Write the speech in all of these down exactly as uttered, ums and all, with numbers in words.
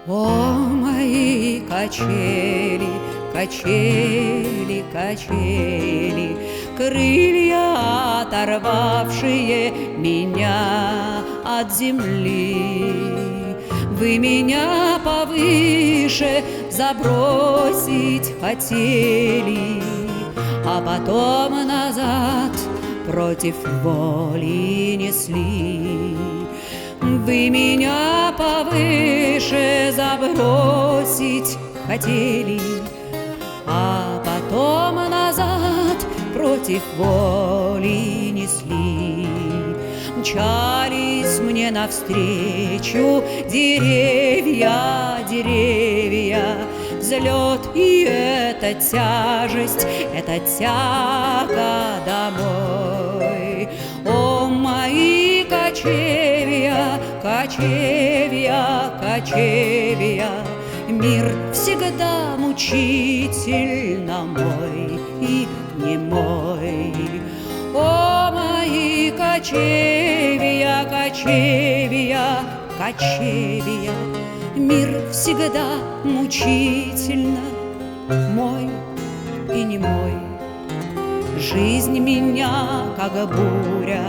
О, мои качели, качели, качели, крылья, оторвавшие меня от земли. Вы меня повыше забросить хотели, а потом назад против воли несли. Вы меня повыше забросить хотели, а потом назад против воли несли. Мчались мне навстречу деревья, деревья, взлет и эта тяжесть, эта тяга домой. О, мои кочевья, кочевья, кочевья, мир всегда мучительно мой и не мой. О, мои кочевья, кочевья, кочевья, мир всегда мучительно мой и не мой. Жизнь меня, как буря,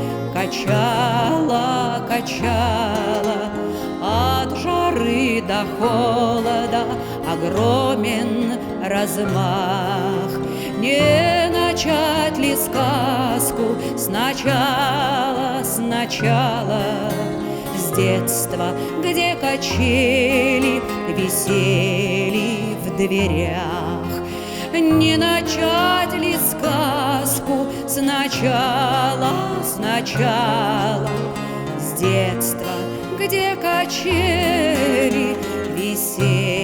качала, качала, от жары до холода огромен размах. Не начать ли сказку сначала, сначала, с детства, где качели висели в дверях? Не начать ли сказку сначала, сначала, с детства, где качели висели